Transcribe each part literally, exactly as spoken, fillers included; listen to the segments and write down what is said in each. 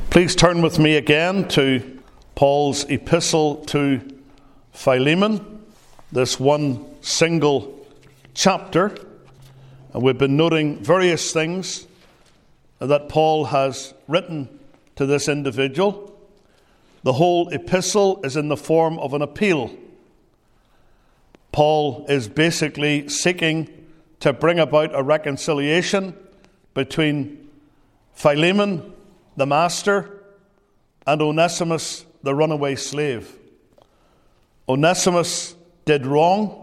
Please turn with me again to Paul's epistle to Philemon, this one single chapter. And we've been noting various things that Paul has written to this individual. The whole epistle is in the form of an appeal. Paul is basically seeking to bring about a reconciliation between Philemon, the master, and Onesimus, the runaway slave. Onesimus did wrong,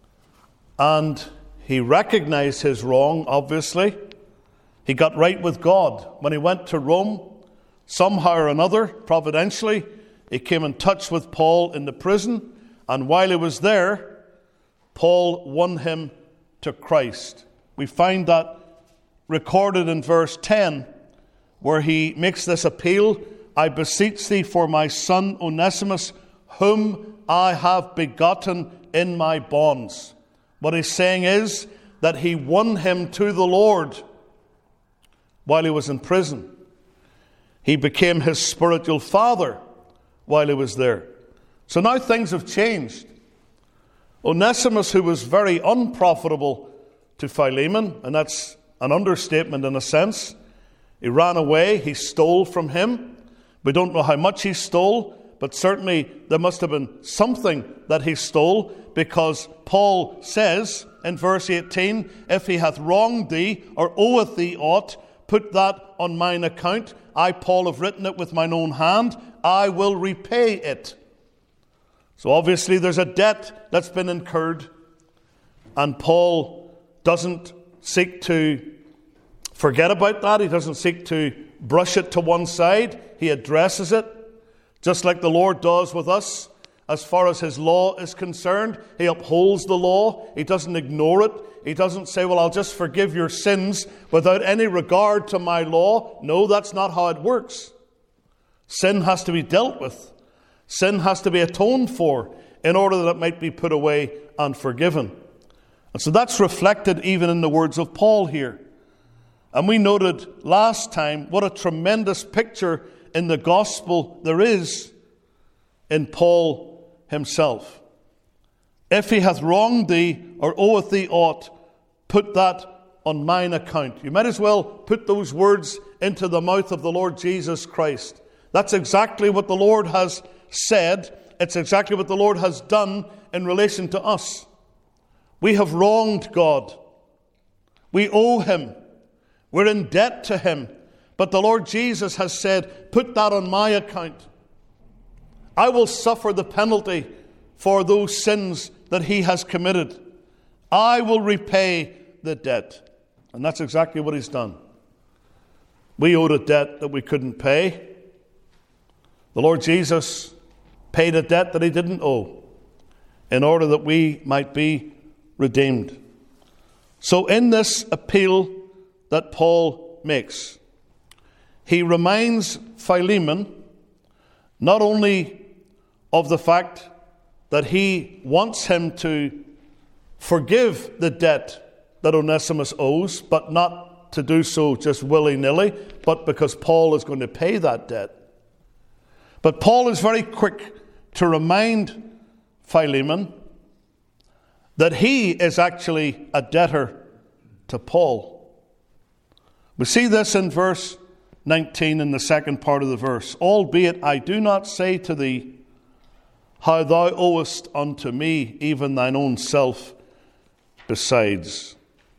and he recognized his wrong, obviously. He got right with God. When he went to Rome, somehow or another, providentially, he came in touch with Paul in the prison, and while he was there, Paul won him to Christ. We find that recorded in verse ten, where he makes this appeal, I beseech thee for my son Onesimus, whom I have begotten in my bonds. What he's saying is that he won him to the Lord while he was in prison. He became his spiritual father while he was there. So now things have changed. Onesimus, who was very unprofitable to Philemon, and that's an understatement in a sense, he ran away, he stole from him. We don't know how much he stole, but certainly there must have been something that he stole, because Paul says in verse eighteen, if he hath wronged thee or oweth thee aught, put that on mine account. I, Paul, have written it with mine own hand. I will repay it. So obviously there's a debt that's been incurred, and Paul doesn't seek to forget about that. He doesn't seek to brush it to one side. He addresses it, just like the Lord does with us. As far as his law is concerned, he upholds the law. He doesn't ignore it. He doesn't say, well, I'll just forgive your sins without any regard to my law. No, that's not how it works. Sin has to be dealt with. Sin has to be atoned for in order that it might be put away and forgiven. And so that's reflected even in the words of Paul here. And we noted last time what a tremendous picture in the gospel there is in Paul himself. If he hath wronged thee or oweth thee aught, put that on mine account. You might as well put those words into the mouth of the Lord Jesus Christ. That's exactly what the Lord has said. It's exactly what the Lord has done in relation to us. We have wronged God. We owe him. We're in debt to him. But the Lord Jesus has said, put that on my account. I will suffer the penalty for those sins that he has committed. I will repay the debt. And that's exactly what he's done. We owed a debt that we couldn't pay. The Lord Jesus paid a debt that he didn't owe in order that we might be redeemed. So in this appeal that Paul makes, he reminds Philemon not only of the fact that he wants him to forgive the debt that Onesimus owes, but not to do so just willy-nilly, but because Paul is going to pay that debt. But Paul is very quick to remind Philemon that he is actually a debtor to Paul. We see this in verse nineteen in the second part of the verse. Albeit I do not say to thee how thou owest unto me, even thine own self besides.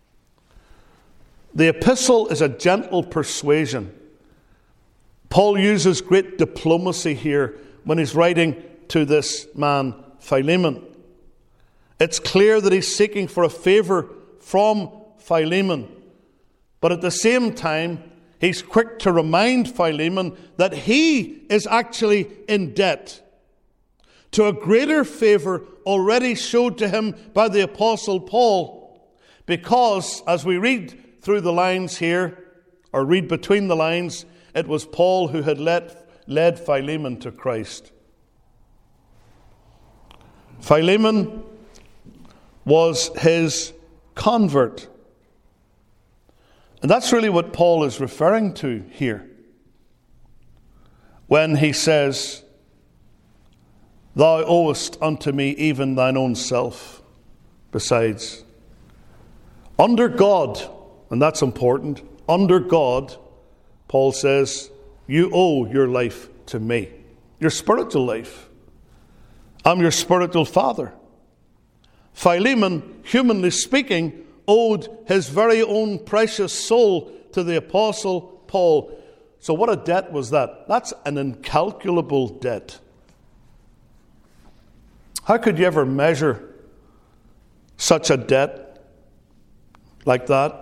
The epistle is a gentle persuasion. Paul uses great diplomacy here when he's writing to this man Philemon. It's clear that he's seeking for a favor from Philemon, but at the same time he's quick to remind Philemon that he is actually in debt to a greater favor already showed to him by the Apostle Paul, because as we read through the lines here, or read between the lines, it was Paul who had led, led Philemon to Christ. Philemon was his convert. And that's really what Paul is referring to here. when he says, "Thou owest unto me even thine own self besides." Under God, and that's important, under God, Paul says, you owe your life to me, your spiritual life. I'm your spiritual father. Philemon, humanly speaking, owed his very own precious soul to the Apostle Paul. So what a debt was that? That's an incalculable debt. How could you ever measure such a debt like that?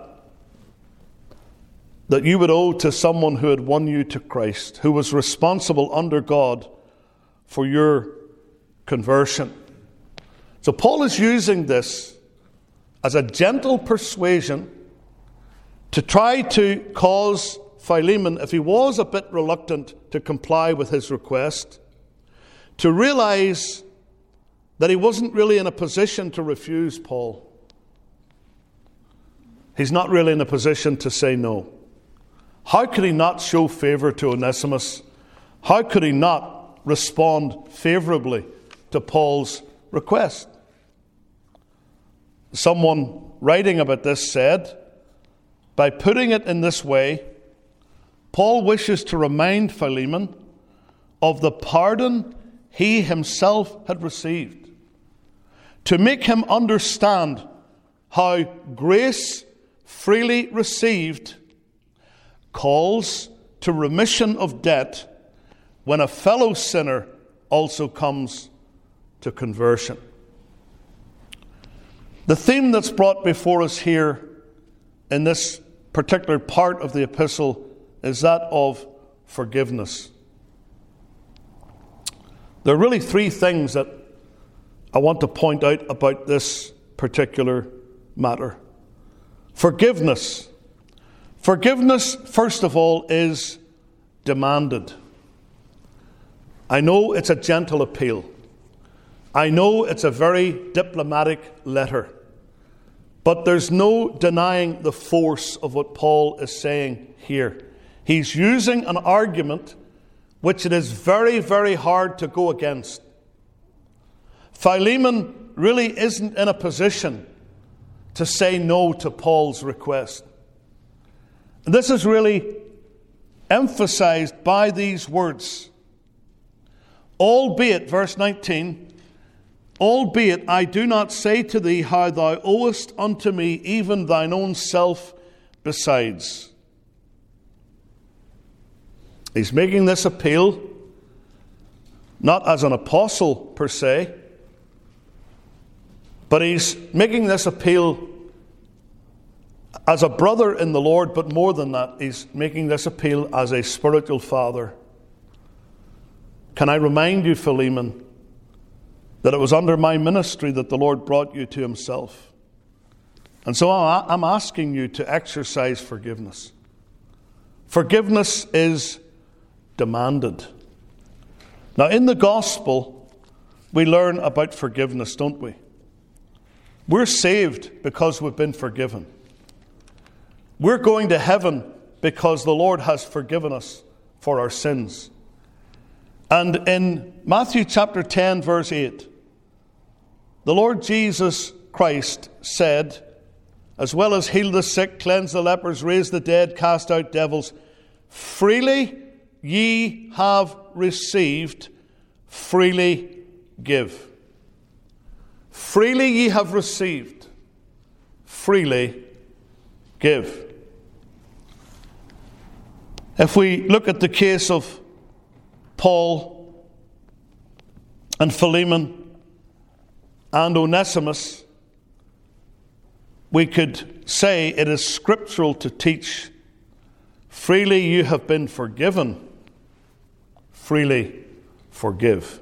That you would owe to someone who had won you to Christ, who was responsible under God for your conversion. So Paul is using this as a gentle persuasion to try to cause Philemon, if he was a bit reluctant to comply with his request, to realize that he wasn't really in a position to refuse Paul. He's not really in a position to say no. How could he not show favor to Onesimus? How could he not respond favorably to Paul's request? Someone writing about this said, by putting it in this way, Paul wishes to remind Philemon of the pardon he himself had received, to make him understand how grace freely received calls to remission of debt when a fellow sinner also comes to conversion. The theme that's brought before us here in this particular part of the epistle is that of forgiveness. There are really three things that I want to point out about this particular matter. Forgiveness. Forgiveness, first of all, is demanded. I know it's a gentle appeal. I know it's a very diplomatic letter. But there's no denying the force of what Paul is saying here. He's using an argument which it is very, very hard to go against. Philemon really isn't in a position to say no to Paul's request. And this is really emphasized by these words. Albeit, verse nineteen, albeit I do not say to thee how thou owest unto me even thine own self besides. He's making this appeal not as an apostle per se, but he's making this appeal as a brother in the Lord, but more than that, he's making this appeal as a spiritual father. Can I remind you, Philemon, that it was under my ministry that the Lord brought you to himself. And so I'm asking you to exercise forgiveness. Forgiveness is demanded. Now, in the gospel, we learn about forgiveness, don't we? We're saved because we've been forgiven. We're going to heaven because the Lord has forgiven us for our sins. And in Matthew chapter ten, verse eight, the Lord Jesus Christ said, as well as heal the sick, cleanse the lepers, raise the dead, cast out devils, freely ye have received, freely give. Freely ye have received, freely give. If we look at the case of Paul and Philemon and Onesimus, we could say it is scriptural to teach, freely you have been forgiven, freely forgive.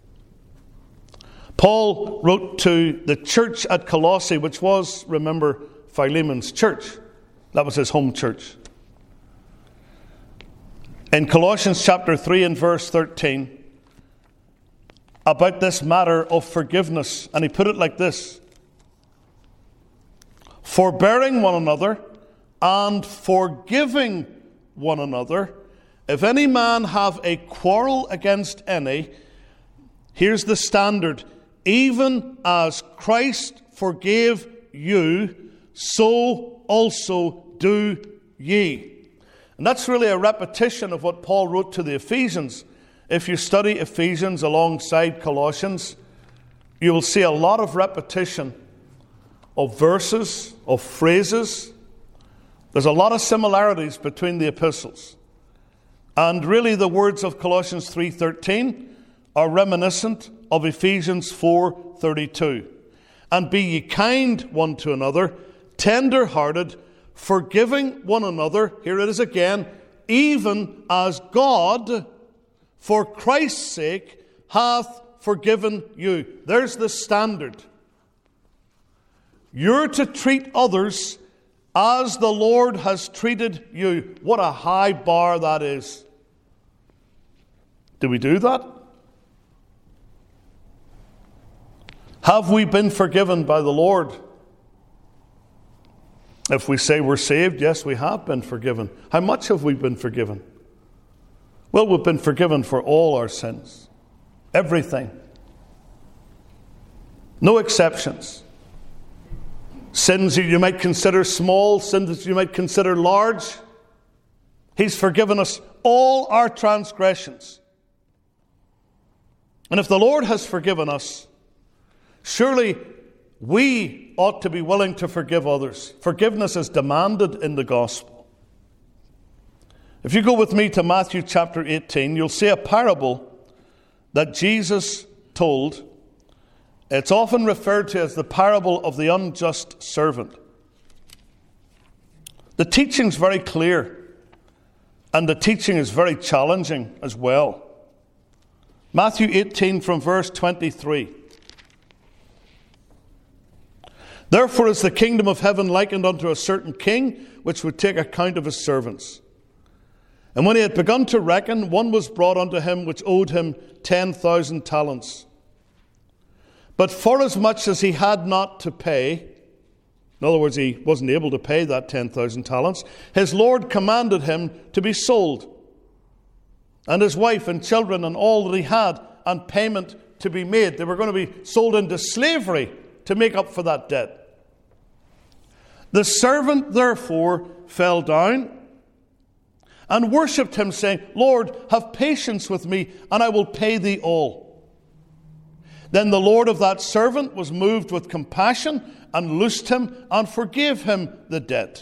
Paul wrote to the church at Colossae, which was, remember, Philemon's church. That was his home church. In Colossians chapter three and verse thirteen, about this matter of forgiveness, and he put it like this: forbearing one another and forgiving one another, if any man have a quarrel against any, here's the standard: even as Christ forgave you, so also do ye. And that's really a repetition of what Paul wrote to the Ephesians. If you study Ephesians alongside Colossians, you will see a lot of repetition of verses, of phrases. There's a lot of similarities between the epistles. And really the words of Colossians three thirteen are reminiscent of Ephesians four thirty-two. And be ye kind one to another, tender-hearted, forgiving one another, here it is again, even as God, for Christ's sake, hath forgiven you. There's the standard. You're to treat others as the Lord has treated you. What a high bar that is. Do we do that? Have we been forgiven by the Lord? If we say we're saved, yes, we have been forgiven. How much have we been forgiven? Well, we've been forgiven for all our sins. Everything. No exceptions. Sins that you might consider small, sins that you might consider large. He's forgiven us all our transgressions. And if the Lord has forgiven us, surely we ought to be willing to forgive others. Forgiveness is demanded in the gospel. If you go with me to Matthew chapter eighteen, you'll see a parable that Jesus told. It's often referred to as the parable of the unjust servant. The teaching's very clear, and the teaching is very challenging as well. Matthew eighteen from verse twenty-three. Therefore is the kingdom of heaven likened unto a certain king, which would take account of his servants. And when he had begun to reckon, one was brought unto him which owed him ten thousand talents. But forasmuch as he had not to pay, in other words, he wasn't able to pay that ten thousand talents, his Lord commanded him to be sold, and his wife and children and all that he had, and payment to be made. They were going to be sold into slavery to make up for that debt. The servant therefore fell down and worshipped him, saying, Lord, have patience with me, and I will pay thee all. Then the Lord of that servant was moved with compassion, and loosed him, and forgave him the debt.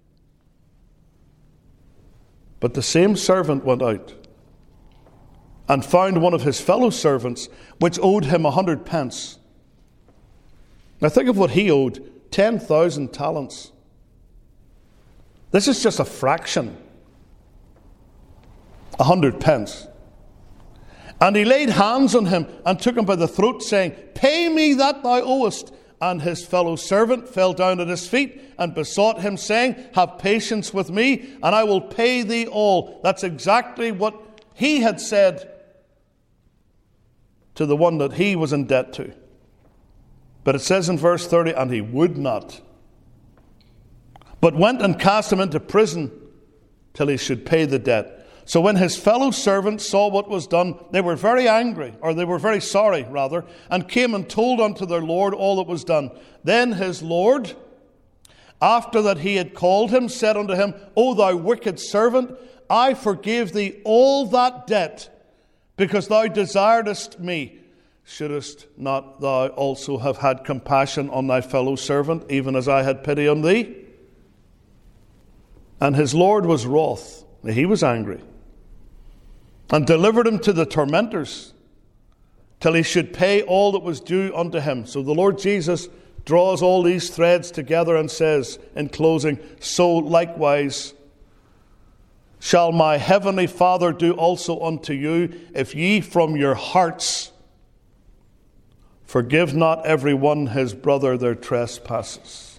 But the same servant went out, and found one of his fellow servants, which owed him a hundred pence. Now think of what he owed, ten thousand talents. This is just a fraction. A hundred pence. And he laid hands on him and took him by the throat, saying, Pay me that thou owest. And his fellow servant fell down at his feet and besought him, saying, Have patience with me, and I will pay thee all. That's exactly what he had said to the one that he was in debt to. But it says in verse thirty, And he would not, but went and cast him into prison till he should pay the debt. So when his fellow servants saw what was done, they were very angry, or they were very sorry, rather, and came and told unto their Lord all that was done. Then his Lord, after that he had called him, said unto him, O thou wicked servant, I forgave thee all that debt, because thou desiredst me. Shouldest not thou also have had compassion on thy fellow servant, even as I had pity on thee? And his Lord was wroth, he was angry, and delivered him to the tormentors, till he should pay all that was due unto him. So the Lord Jesus draws all these threads together and says, in closing, So likewise shall my heavenly Father do also unto you, if ye from your hearts forgive not every one his brother their trespasses.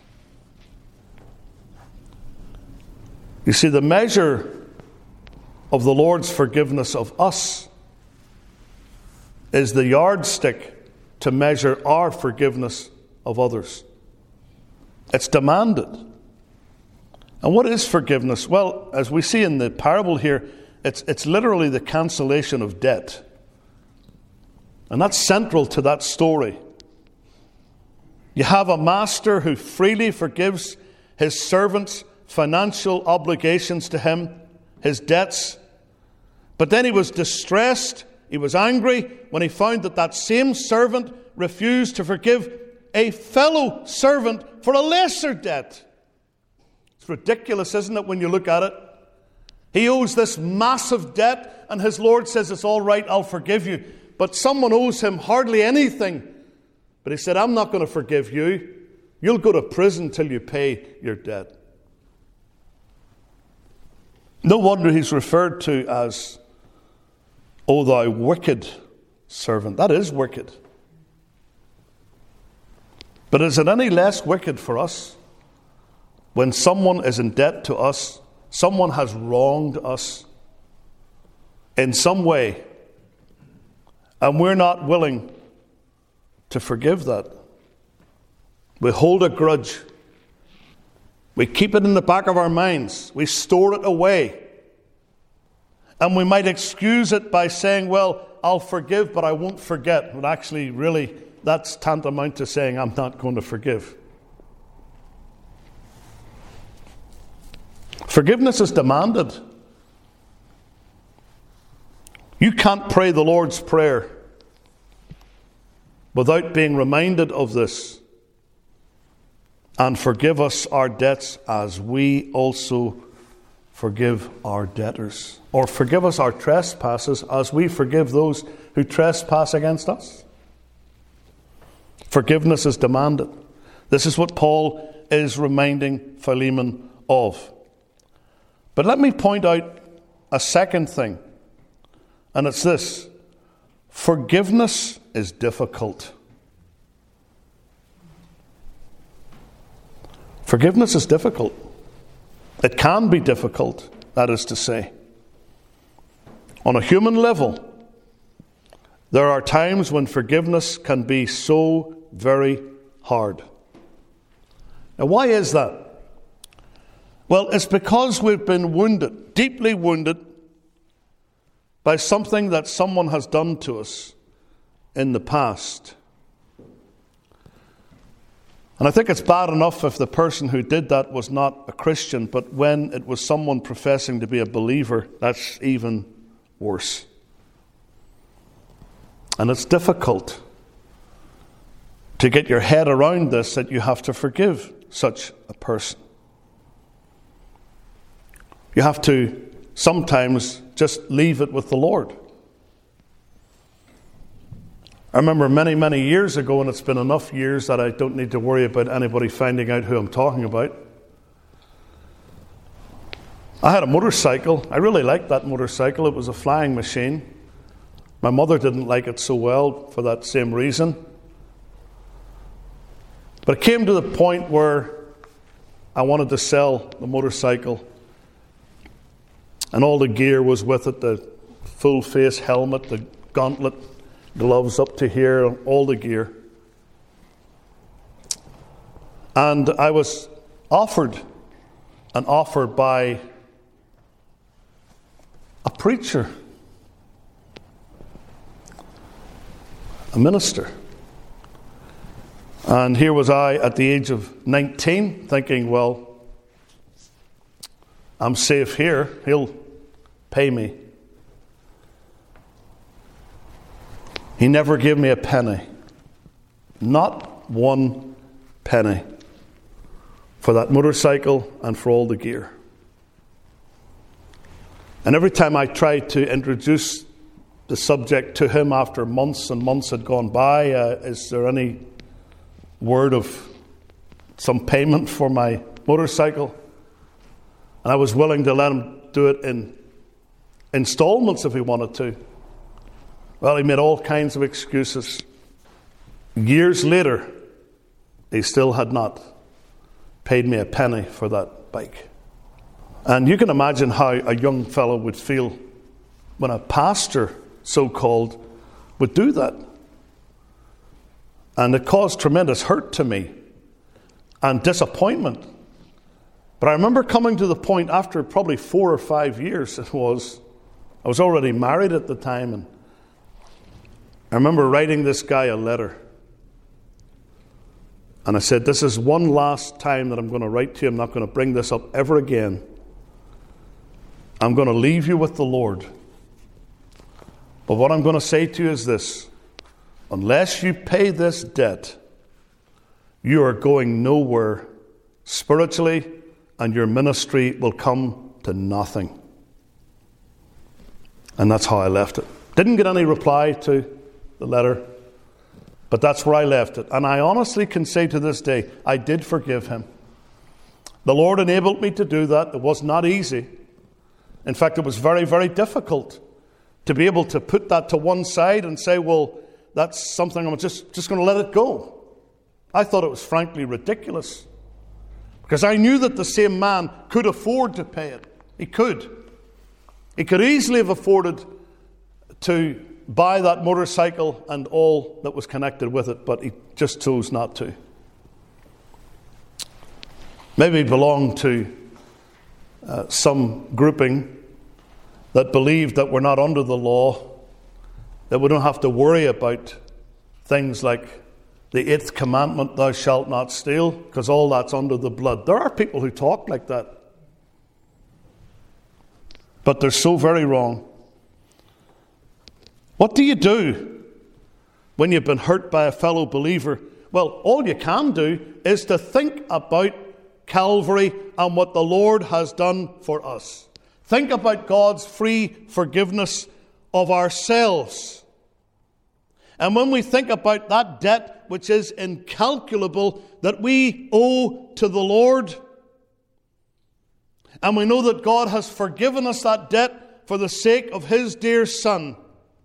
You see, the measure of the Lord's forgiveness of us is the yardstick to measure our forgiveness of others. It's demanded. And what is forgiveness? Well, as we see in the parable here, It's, it's literally the cancellation of debt. And that's central to that story. You have a master who freely forgives his servants' financial obligations to him, his debts. But then he was distressed, he was angry when he found that that same servant refused to forgive a fellow servant for a lesser debt. It's ridiculous, isn't it, when you look at it? He owes this massive debt, and his Lord says, it's all right, I'll forgive you. But someone owes him hardly anything. But he said, I'm not going to forgive you. You'll go to prison till you pay your debt. No wonder he's referred to as, O thou wicked servant. That is wicked. But is it any less wicked for us when someone is in debt to us, someone has wronged us in some way, and we're not willing to forgive that? We hold a grudge. We keep it in the back of our minds. We store it away. And we might excuse it by saying, well, I'll forgive, but I won't forget. But actually, really, that's tantamount to saying, I'm not going to forgive. Forgiveness is demanded. You can't pray the Lord's Prayer without being reminded of this. And forgive us our debts as we also forgive our debtors. Or forgive us our trespasses as we forgive those who trespass against us. Forgiveness is demanded. This is what Paul is reminding Philemon of. But let me point out a second thing, and it's this. Forgiveness is difficult. Forgiveness is difficult. It can be difficult, that is to say. On a human level, there are times when forgiveness can be so very hard. Now, why is that? Well, it's because we've been wounded, deeply wounded, by something that someone has done to us in the past. And I think it's bad enough if the person who did that was not a Christian, but when it was someone professing to be a believer, that's even worse. And it's difficult to get your head around this, that you have to forgive such a person. You have to sometimes just leave it with the Lord. I remember many, many years ago, and it's been enough years that I don't need to worry about anybody finding out who I'm talking about. I had a motorcycle. I really liked that motorcycle. It was a flying machine. My mother didn't like it so well for that same reason. But it came to the point where I wanted to sell the motorcycle. And all the gear was with it, the full face helmet, the gauntlet, gloves up to here, all the gear. And I was offered an offer by a preacher, a minister. And here was I at the age of nineteen thinking, well, I'm safe here. He'll pay me. He never gave me a penny. Not one penny for that motorcycle and for all the gear. And every time I tried to introduce the subject to him after months and months had gone by, uh, is there any word of some payment for my motorcycle? And I was willing to let him do it in installments if he wanted to. Well, he made all kinds of excuses. Years later, he still had not paid me a penny for that bike. And you can imagine how a young fellow would feel when a pastor, so-called, would do that. And it caused tremendous hurt to me and disappointment. But I remember coming to the point after probably four or five years it was, I was already married at the time, and I remember writing this guy a letter. And I said, this is one last time that I'm going to write to you. I'm not going to bring this up ever again. I'm going to leave you with the Lord. But what I'm going to say to you is this. Unless you pay this debt, you are going nowhere spiritually, and your ministry will come to nothing. And that's how I left it. Didn't get any reply to the letter, but that's where I left it. And I honestly can say to this day, I did forgive him. The Lord enabled me to do that. It was not easy. In fact, it was very, very difficult to be able to put that to one side and say, well, that's something I'm just, just going to let it go. I thought it was frankly ridiculous, because I knew that the same man could afford to pay it. He could. He could easily have afforded to buy that motorcycle and all that was connected with it, but he just chose not to. Maybe he belonged to uh, some grouping that believed that we're not under the law, that we don't have to worry about things like the eighth commandment, thou shalt not steal, because all that's under the blood. There are people who talk like that. But they're so very wrong. What do you do when you've been hurt by a fellow believer? Well, all you can do is to think about Calvary and what the Lord has done for us. Think about God's free forgiveness of ourselves. And when we think about that debt which is incalculable that we owe to the Lord, and we know that God has forgiven us that debt for the sake of His dear Son,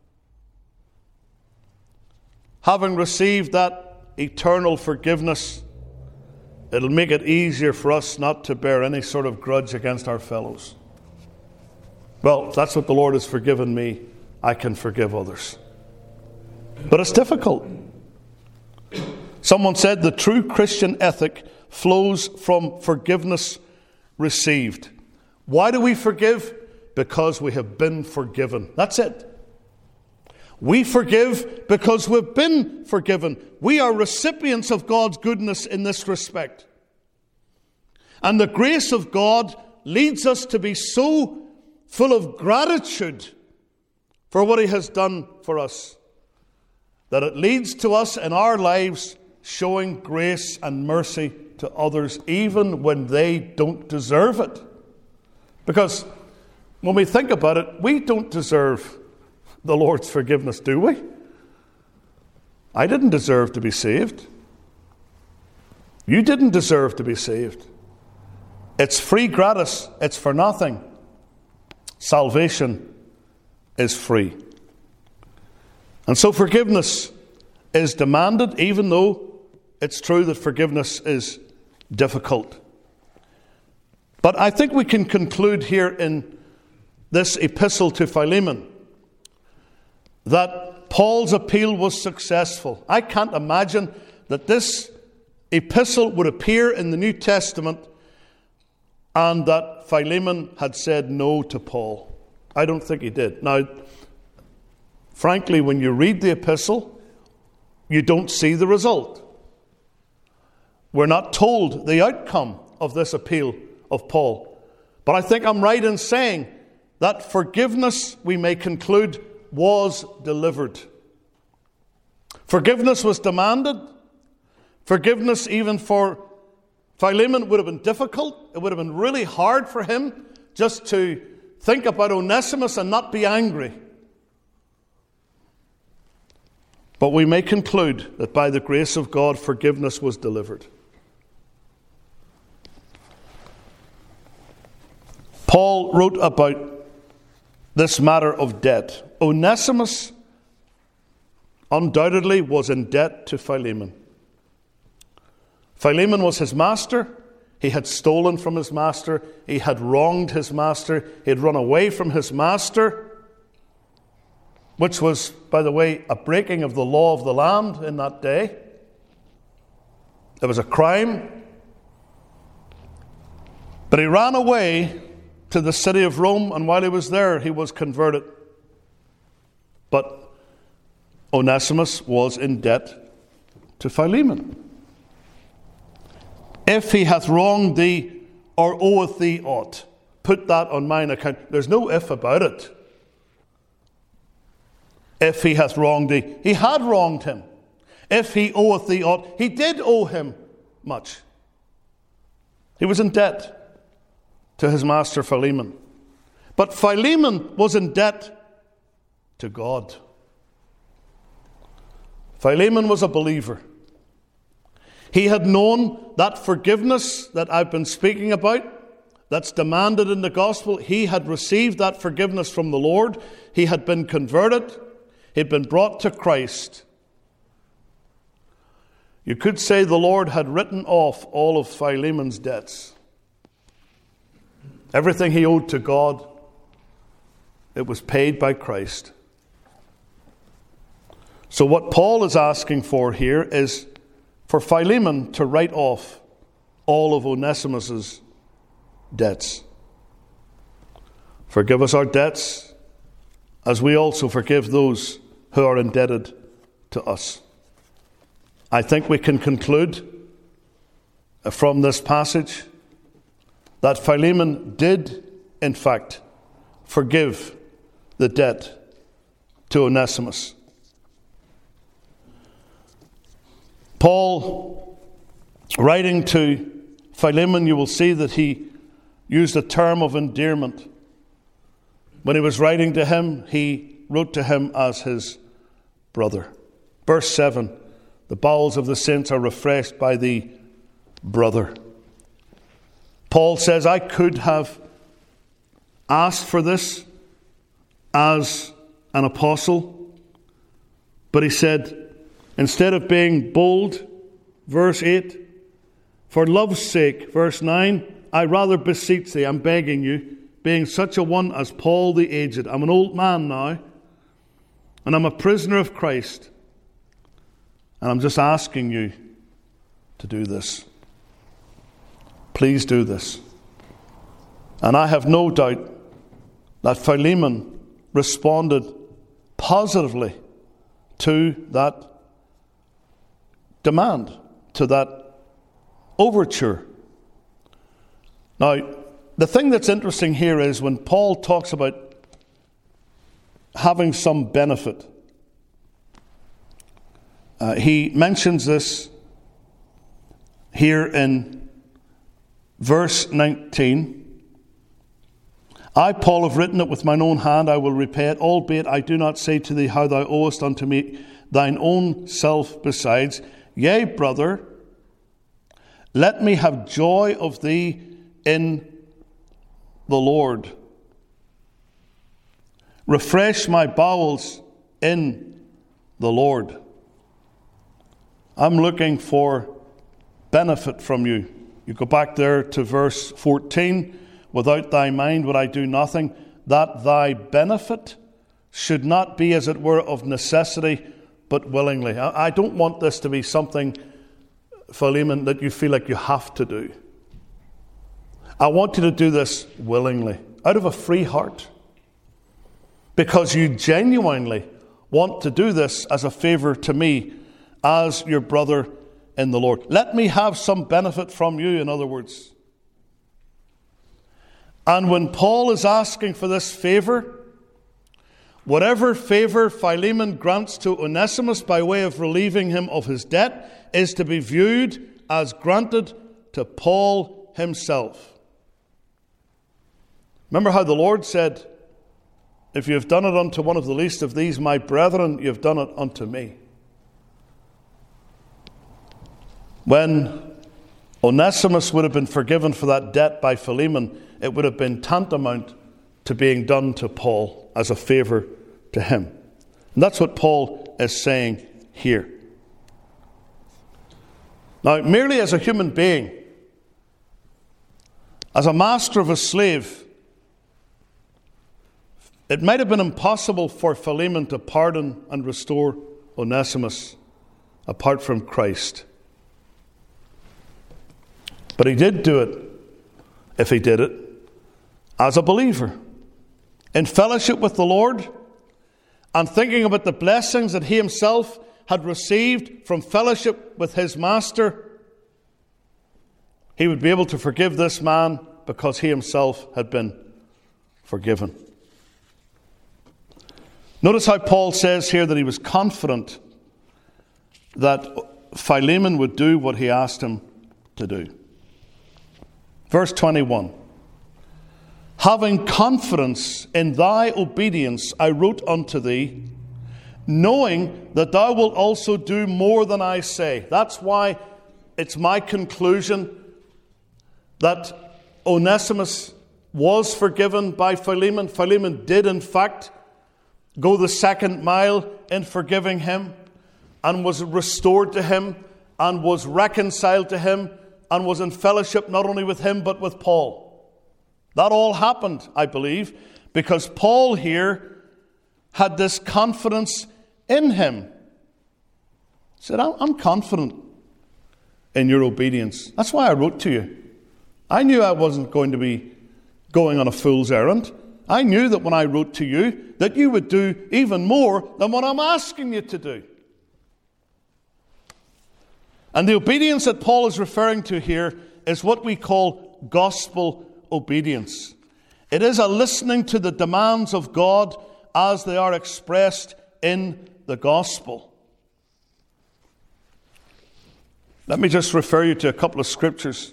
having received that eternal forgiveness, it'll make it easier for us not to bear any sort of grudge against our fellows. Well, if that's what the Lord has forgiven me, I can forgive others. But it's difficult. Someone said the true Christian ethic flows from forgiveness received. Why do we forgive? Because we have been forgiven. That's it. We forgive because we've been forgiven. We are recipients of God's goodness in this respect. And the grace of God leads us to be so full of gratitude for what He has done for us, that it leads to us in our lives showing grace and mercy to others, even when they don't deserve it. Because when we think about it, we don't deserve the Lord's forgiveness, do we? I didn't deserve to be saved. You didn't deserve to be saved. It's free gratis. It's for nothing. Salvation is free. And so forgiveness is demanded, even though it's true that forgiveness is difficult. But I think we can conclude here in this epistle to Philemon that Paul's appeal was successful. I can't imagine that this epistle would appear in the New Testament and that Philemon had said no to Paul. I don't think he did. Now, frankly, when you read the epistle, you don't see the result. We're not told the outcome of this appeal of Paul. But I think I'm right in saying that forgiveness, we may conclude, was delivered. Forgiveness was demanded. Forgiveness, even for Philemon, would have been difficult. It would have been really hard for him just to think about Onesimus and not be angry. But we may conclude that by the grace of God, forgiveness was delivered. Paul wrote about this matter of debt. Onesimus undoubtedly was in debt to Philemon. Philemon was his master. He had stolen from his master. He had wronged his master. He had run away from his master, which was, by the way, a breaking of the law of the land in that day. It was a crime. But he ran away to the city of Rome, and while he was there, he was converted. But Onesimus was in debt to Philemon. If he hath wronged thee, or oweth thee aught, put that on mine account. There's no if about it. If he hath wronged thee, he had wronged him. If he oweth thee aught, he did owe him much. He was in debt to his master Philemon. But Philemon was in debt to God. Philemon was a believer. He had known that forgiveness that I've been speaking about, that's demanded in the gospel. He had received that forgiveness from the Lord. He had been converted. He'd been brought to Christ. You could say the Lord had written off all of Philemon's debts. Everything he owed to God, it was paid by Christ. So what Paul is asking for here is for Philemon to write off all of Onesimus's debts. Forgive us our debts, as we also forgive those who are indebted to us. I think we can conclude from this passage that Philemon did, in fact, forgive the debt to Onesimus. Paul, writing to Philemon, you will see that he used a term of endearment. When he was writing to him, he wrote to him as his brother. Verse seven, the bowels of the saints are refreshed by thee, brother. Paul says, I could have asked for this as an apostle, but he said, instead of being bold, verse eight, for love's sake, verse nine, I rather beseech thee, I'm begging you, being such a one as Paul the aged. I'm an old man now, and I'm a prisoner of Christ, and I'm just asking you to do this. Please do this. And I have no doubt that Philemon responded positively to that demand, to that overture. Now, the thing that's interesting here is when Paul talks about having some benefit, uh, he mentions this here in verse nineteen. I, Paul, have written it with mine own hand, I will repay it, albeit I do not say to thee how thou owest unto me thine own self besides. Yea, brother, let me have joy of thee in the Lord. Refresh my bowels in the Lord. I'm looking for benefit from you. You go back there to verse fourteen. Without thy mind would I do nothing, that thy benefit should not be, as it were, of necessity, but willingly. I don't want this to be something, Philemon, that you feel like you have to do. I want you to do this willingly, out of a free heart, because you genuinely want to do this as a favour to me, as your brother in the Lord. Let me have some benefit from you, in other words. And when Paul is asking for this favour, whatever favour Philemon grants to Onesimus by way of relieving him of his debt is to be viewed as granted to Paul himself. Remember how the Lord said, if you have done it unto one of the least of these, my brethren, you have done it unto me. When Onesimus would have been forgiven for that debt by Philemon, it would have been tantamount to being done to Paul as a favour to him. And that's what Paul is saying here. Now, merely as a human being, as a master of a slave, it might have been impossible for Philemon to pardon and restore Onesimus apart from Christ. But he did do it, if he did it, as a believer, in fellowship with the Lord, and thinking about the blessings that he himself had received from fellowship with his master, he would be able to forgive this man because he himself had been forgiven. Notice how Paul says here that he was confident that Philemon would do what he asked him to do. Verse twenty-one. Having confidence in thy obedience, I wrote unto thee, knowing that thou wilt also do more than I say. That's why it's my conclusion that Onesimus was forgiven by Philemon. Philemon did, in fact, go the second mile in forgiving him, and was restored to him, and was reconciled to him, and was in fellowship not only with him but with Paul. That all happened, I believe, because Paul here had this confidence in him. He said, I'm confident in your obedience. That's why I wrote to you. I knew I wasn't going to be going on a fool's errand. I knew that when I wrote to you, that you would do even more than what I'm asking you to do. And the obedience that Paul is referring to here is what we call gospel obedience. It is a listening to the demands of God as they are expressed in the gospel. Let me just refer you to a couple of scriptures.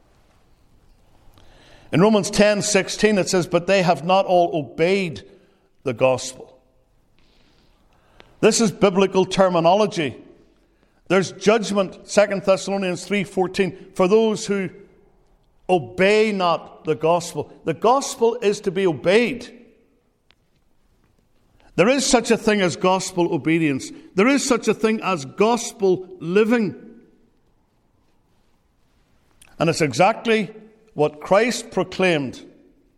In Romans ten sixteen it says, but they have not all obeyed the gospel. This is biblical terminology. There's judgment, Second Thessalonians three fourteen, for those who obey not the gospel. The gospel is to be obeyed. There is such a thing as gospel obedience. There is such a thing as gospel living. And it's exactly what Christ proclaimed,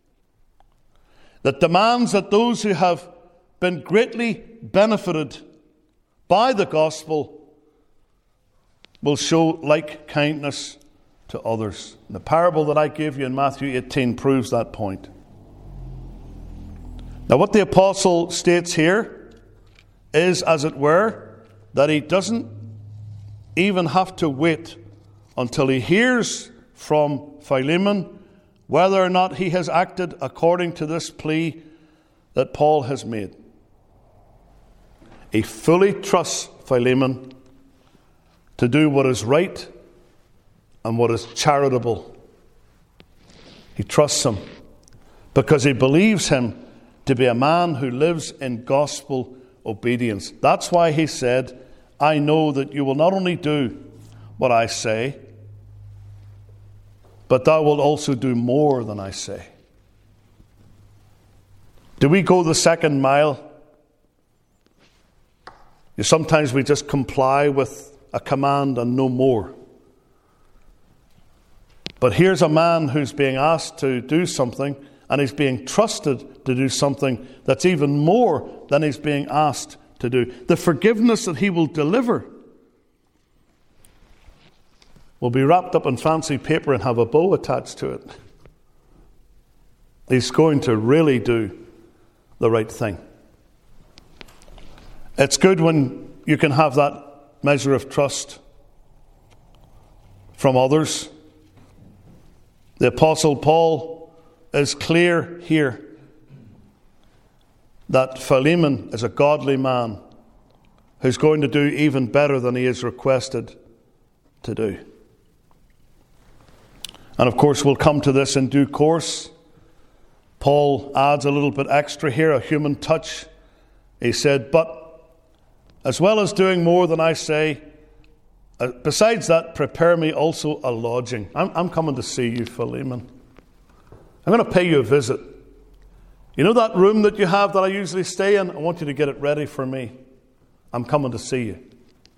that demands that those who have been greatly benefited by the gospel will show like kindness to others. And the parable that I gave you in Matthew eighteen proves that point. Now, what the apostle states here is, as it were, that he doesn't even have to wait until he hears from Philemon whether or not he has acted according to this plea that Paul has made. He fully trusts Philemon to do what is right and what is charitable. He trusts him because he believes him to be a man who lives in gospel obedience. That's why he said, I know that you will not only do what I say, but thou wilt also do more than I say. Do we go the second mile? Sometimes we just comply with a command and no more. But here's a man who's being asked to do something, and he's being trusted to do something that's even more than he's being asked to do. The forgiveness that he will deliver will be wrapped up in fancy paper and have a bow attached to it. He's going to really do the right thing. It's good when you can have that measure of trust from others. The Apostle Paul is clear here that Philemon is a godly man who's going to do even better than he is requested to do. And of course, we'll come to this in due course. Paul adds a little bit extra here, a human touch. He said, but as well as doing more than I say, uh, besides that, prepare me also a lodging. I'm, I'm coming to see you, Philemon. I'm going to pay you a visit. You know that room that you have that I usually stay in? I want you to get it ready for me. I'm coming to see you.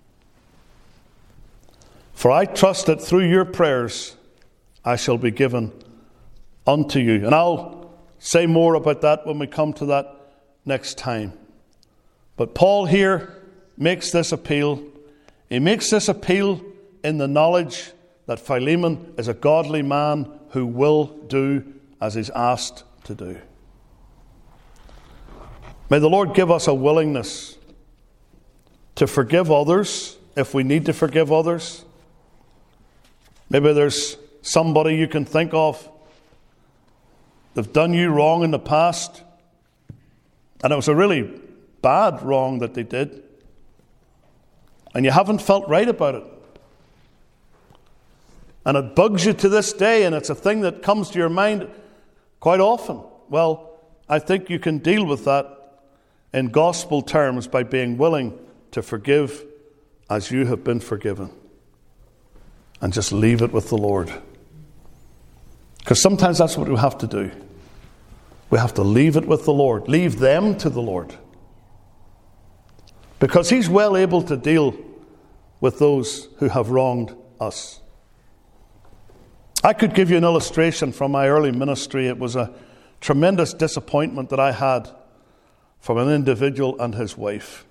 For I trust that through your prayers I shall be given unto you. And I'll say more about that when we come to that next time. But Paul here makes this appeal. He makes this appeal in the knowledge that Philemon is a godly man who will do as he's asked to do. May the Lord give us a willingness to forgive others if we need to forgive others. Maybe there's somebody you can think of that've done you wrong in the past, and it was a really bad wrong that they did, and you haven't felt right about it. And it bugs you to this day, and it's a thing that comes to your mind quite often. Well, I think you can deal with that in gospel terms by being willing to forgive as you have been forgiven. And just leave it with the Lord. Because sometimes that's what we have to do. We have to leave it with the Lord. Leave them to the Lord. Because He's well able to deal with those who have wronged us. I could give you an illustration from my early ministry. It was a tremendous disappointment that I had from an individual and his wife.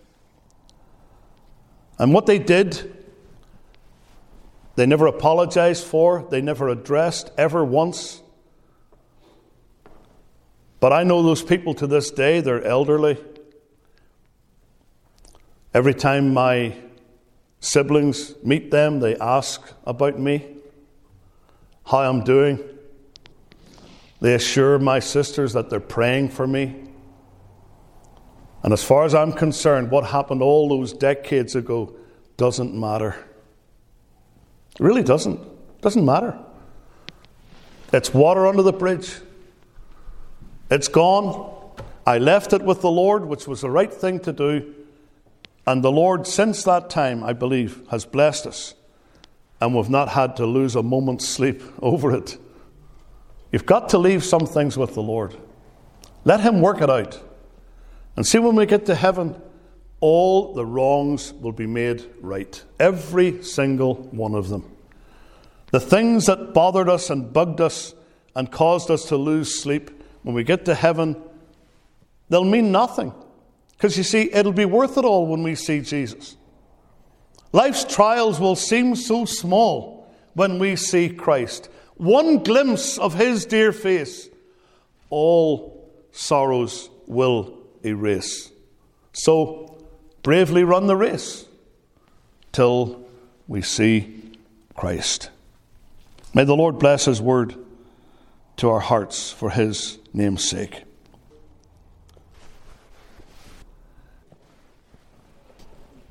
And what they did, they never apologized for, they never addressed ever once. But I know those people to this day. They're elderly. Every time my siblings meet them, they ask about me, how I'm doing. They assure my sisters that they're praying for me. And as far as I'm concerned, what happened all those decades ago doesn't matter. It really doesn't. It doesn't matter. It's water under the bridge. It's gone. I left it with the Lord, which was the right thing to do. And the Lord, since that time, I believe, has blessed us. And we've not had to lose a moment's sleep over it. You've got to leave some things with the Lord. Let Him work it out. And see, when we get to heaven, all the wrongs will be made right. Every single one of them. The things that bothered us and bugged us and caused us to lose sleep, when we get to heaven, they'll mean nothing. Because you see, it'll be worth it all when we see Jesus. Life's trials will seem so small when we see Christ. One glimpse of His dear face, all sorrows will erase. So, bravely run the race till we see Christ. May the Lord bless His word to our hearts for His name's sake.